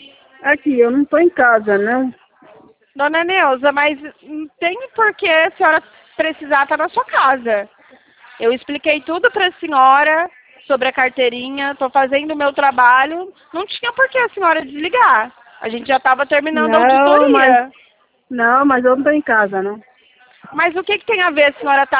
Aqui, eu não estou em casa, né? Dona Neuza, mas não tem por que a senhora precisar estar na sua casa. Eu expliquei tudo para a senhora sobre a carteirinha, estou fazendo o meu trabalho, não tinha por que a senhora desligar. A gente já estava terminando a Não, auditoria. mas eu não estou em casa, não. Mas o que tem a ver a senhora estar